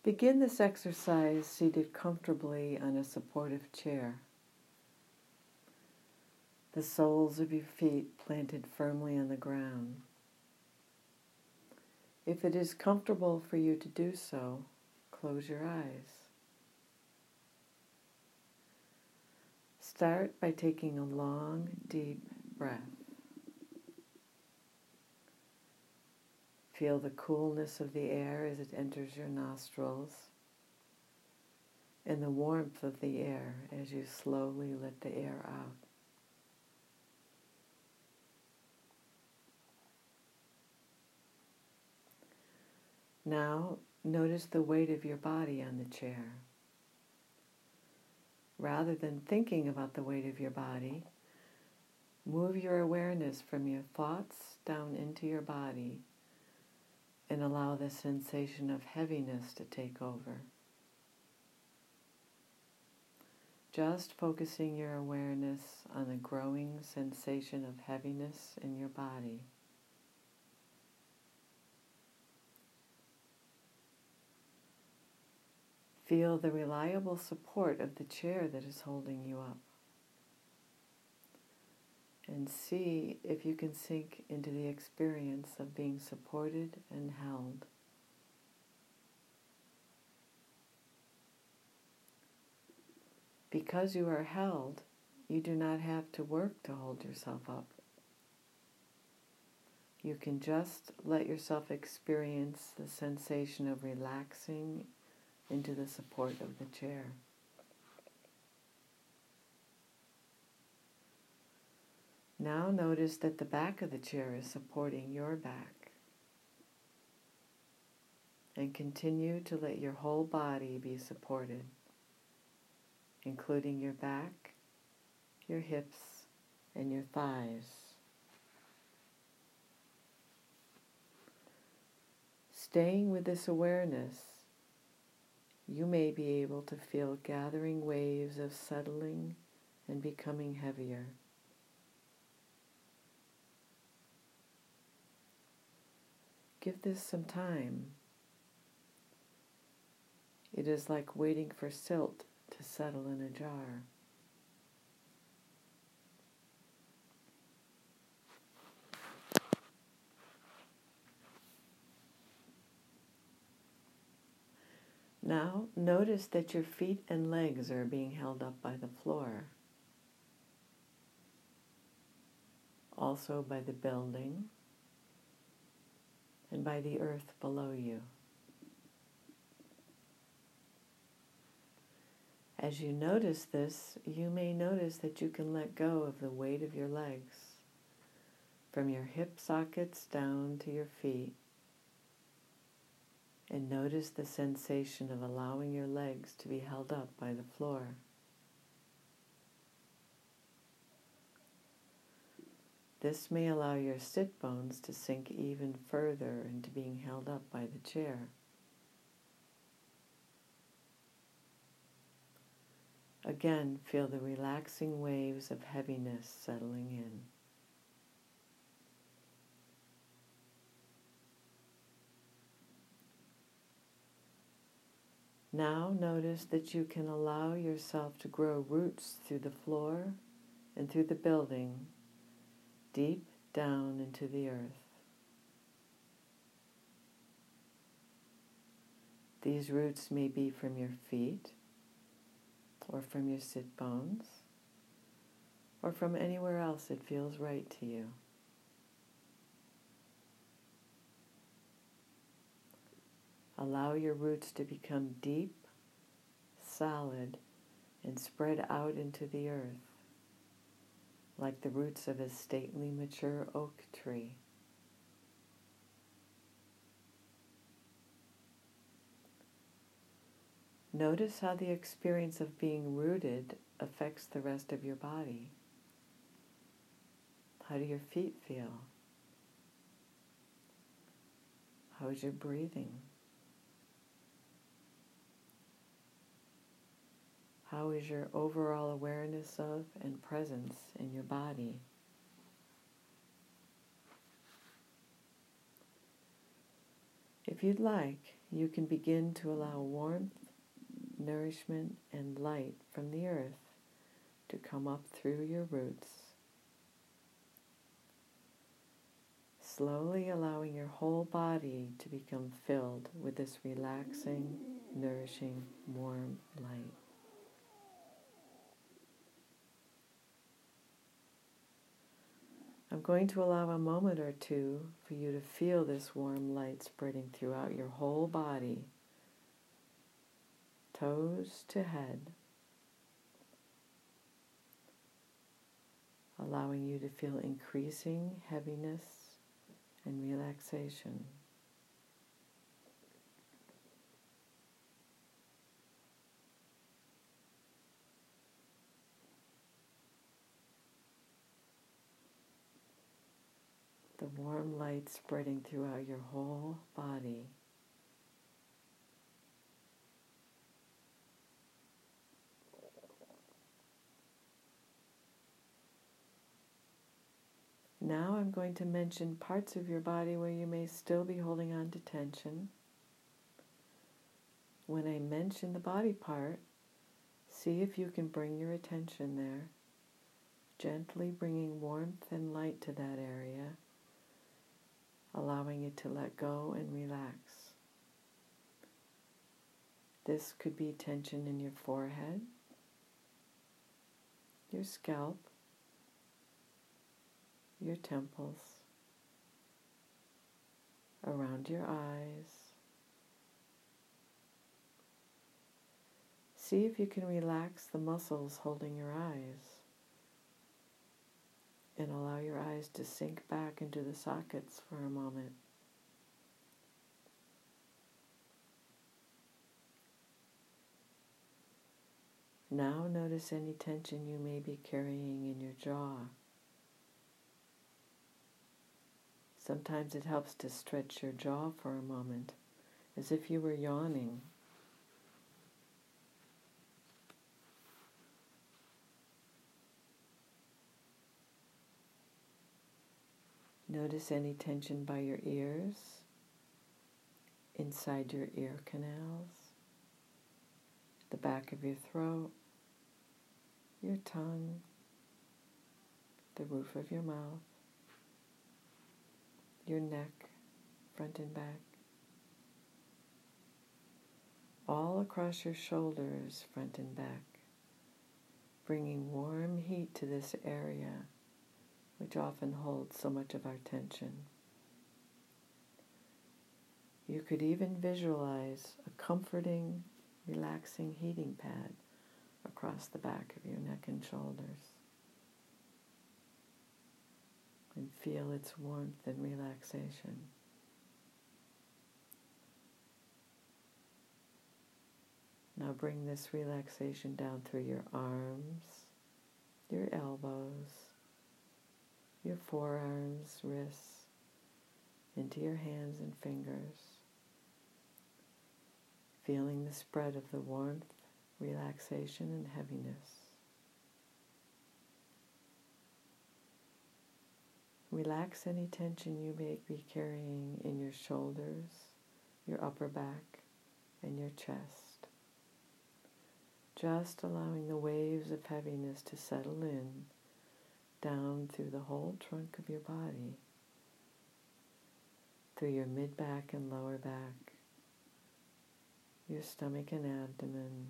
Begin this exercise seated comfortably on a supportive chair. The soles of your feet planted firmly on the ground. If it is comfortable for you to do so, close your eyes. Start by taking a long, deep breath. Feel the coolness of the air as it enters your nostrils and the warmth of the air as you slowly let the air out. Now, notice the weight of your body on the chair. Rather than thinking about the weight of your body, move your awareness from your thoughts down into your body and allow the sensation of heaviness to take over. Just focusing your awareness on the growing sensation of heaviness in your body. Feel the reliable support of the chair that is holding you up. And see if you can sink into the experience of being supported and held. Because you are held, you do not have to work to hold yourself up. You can just let yourself experience the sensation of relaxing into the support of the chair. Now notice that the back of the chair is supporting your back. And continue to let your whole body be supported, including your back, your hips, and your thighs. Staying with this awareness, you may be able to feel gathering waves of settling and becoming heavier. Give this some time. It is like waiting for silt to settle in a jar. Now, notice that your feet and legs are being held up by the floor, also by the building, and by the earth below you. As you notice this, you may notice that you can let go of the weight of your legs, from your hip sockets down to your feet, and notice the sensation of allowing your legs to be held up by the floor. This may allow your sit bones to sink even further into being held up by the chair. Again, feel the relaxing waves of heaviness settling in. Now notice that you can allow yourself to grow roots through the floor and through the building, deep down into the earth. These roots may be from your feet, or from your sit bones, or from anywhere else it feels right to you. Allow your roots to become deep, solid, and spread out into the earth, like the roots of a stately, mature oak tree. Notice how the experience of being rooted affects the rest of your body. How do your feet feel? How is your breathing? How is your overall awareness of and presence in your body? If you'd like, you can begin to allow warmth, nourishment, and light from the earth to come up through your roots, slowly allowing your whole body to become filled with this relaxing, nourishing, warm light. I'm going to allow a moment or two for you to feel this warm light spreading throughout your whole body, toes to head, allowing you to feel increasing heaviness and relaxation. The warm light spreading throughout your whole body. Now I'm going to mention parts of your body where you may still be holding on to tension. When I mention the body part, see if you can bring your attention there, gently bringing warmth and light to that area, allowing it to let go and relax. This could be tension in your forehead, your scalp, your temples, around your eyes. See if you can relax the muscles holding your eyes and allow your eyes to sink back into the sockets for a moment. Now notice any tension you may be carrying in your jaw. Sometimes it helps to stretch your jaw for a moment, as if you were yawning. Notice any tension by your ears, inside your ear canals, the back of your throat, your tongue, the roof of your mouth, your neck, front and back, all across your shoulders, front and back, bringing warm heat to this area, which often holds so much of our tension. You could even visualize a comforting, relaxing heating pad across the back of your neck and shoulders, and feel its warmth and relaxation. Now bring this relaxation down through your arms, your elbows, your forearms, wrists, into your hands and fingers, feeling the spread of the warmth, relaxation, and heaviness. Relax any tension you may be carrying in your shoulders, your upper back, and your chest. Just allowing the waves of heaviness to settle in, down through the whole trunk of your body, through your mid-back and lower back, your stomach and abdomen,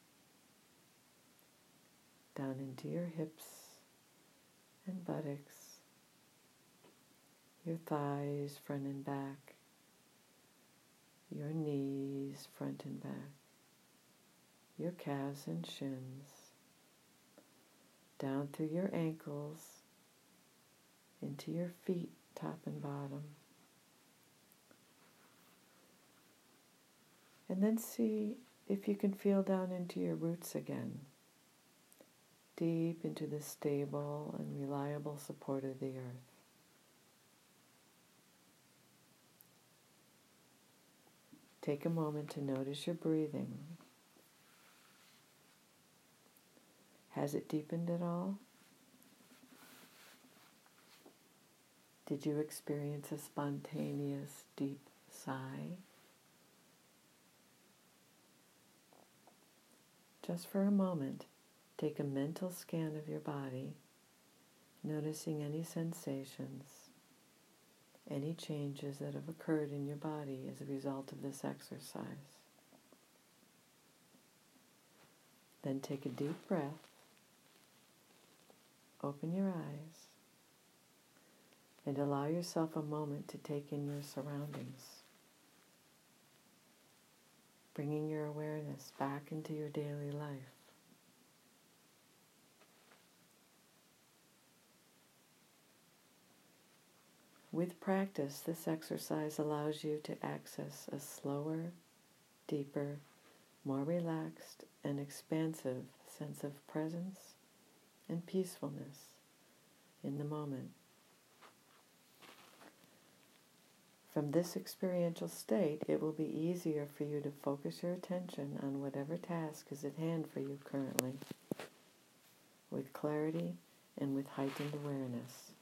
down into your hips and buttocks, your thighs front and back, your knees front and back, your calves and shins, down through your ankles, into your feet, top and bottom. And then see if you can feel down into your roots again, deep into the stable and reliable support of the earth. Take a moment to notice your breathing. Has it deepened at all? Did you experience a spontaneous, deep sigh? just for a moment, take a mental scan of your body, noticing any sensations, any changes that have occurred in your body as a result of this exercise. Then take a deep breath, open your eyes, and allow yourself a moment to take in your surroundings, bringing your awareness back into your daily life. With practice, this exercise allows you to access a slower, deeper, more relaxed and expansive sense of presence and peacefulness in the moment. From this experiential state, it will be easier for you to focus your attention on whatever task is at hand for you currently, with clarity and with heightened awareness.